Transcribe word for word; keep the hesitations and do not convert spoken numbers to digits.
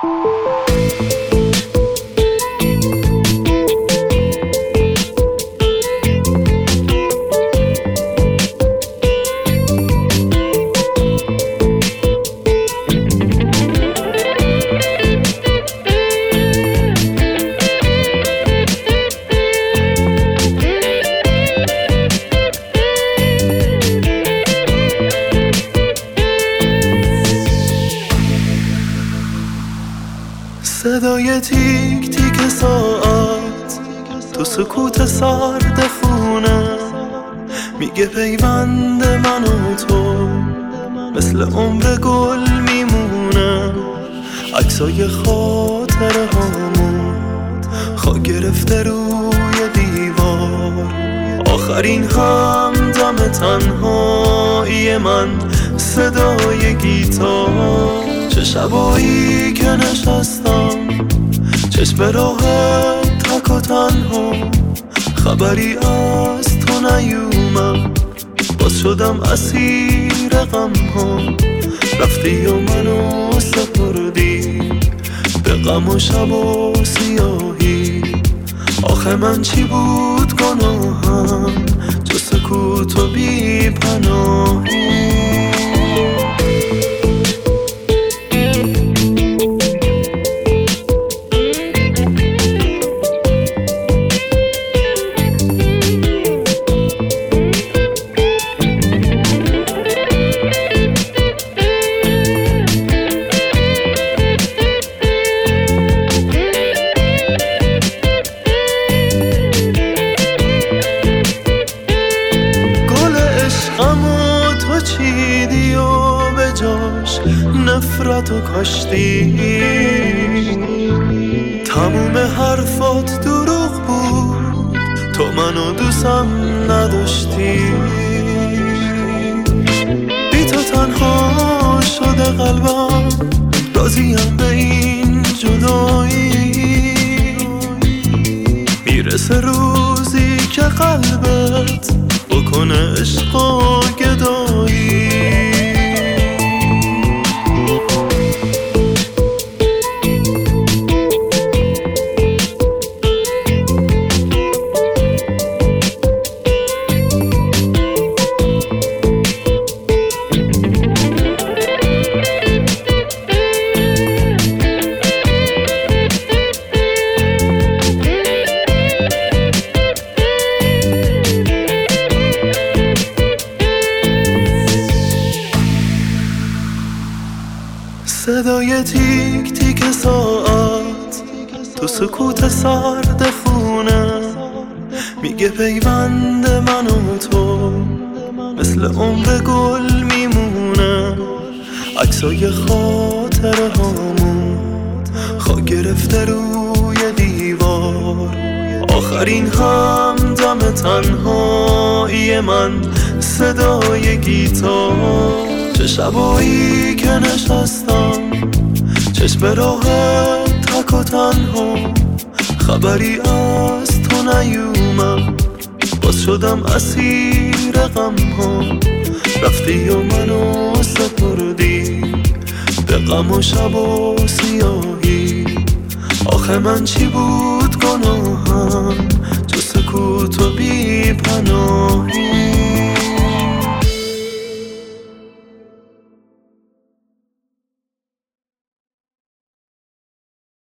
صدای تیک تیک ساعت تو سکوت سرد خونه میگه پیوند من و تو مثل عمر گل میمونه. عکسای خاطره هامون خاک گرفته روی دیوار، آخرین همدم تنهایی من صدای گیتار. چه شبایی که نشستم چشم به راه تک و تنها، خبری از تو نیومد، باز شدم اسیر غم ها. رفتی و منو سپردی به غم و شب و سیاهی. آخه من چی بود گناهم جز سکوت و بی پناهی. چیدی و به جاش نفرت و کاشتی، تموم حرفات دروغ بود، تو منو دوستم نداشتی. بی تو تنها شده قلبم، راضیم به این جدایی. میرسه روزی که قلبت بکنه عشق و گدایی. صدای تیک تیک ساعت تو سکوت سرد خونه میگه پیوند من و تو مثل عمر گل میمونه. عکسای خاطره هامون خاک گرفته روی دیوار، آخرین همدم تنهایی من صدای گیتار. چه شبایی که نشستم چشم به راه تک و تنها، خبری از تو نیومد، باز شدم اسیر غم ها. رفتی و منو سپردی به غم و شب و سیاهی. آخه من چی بود گناهم جز سکوت و بی پناهی.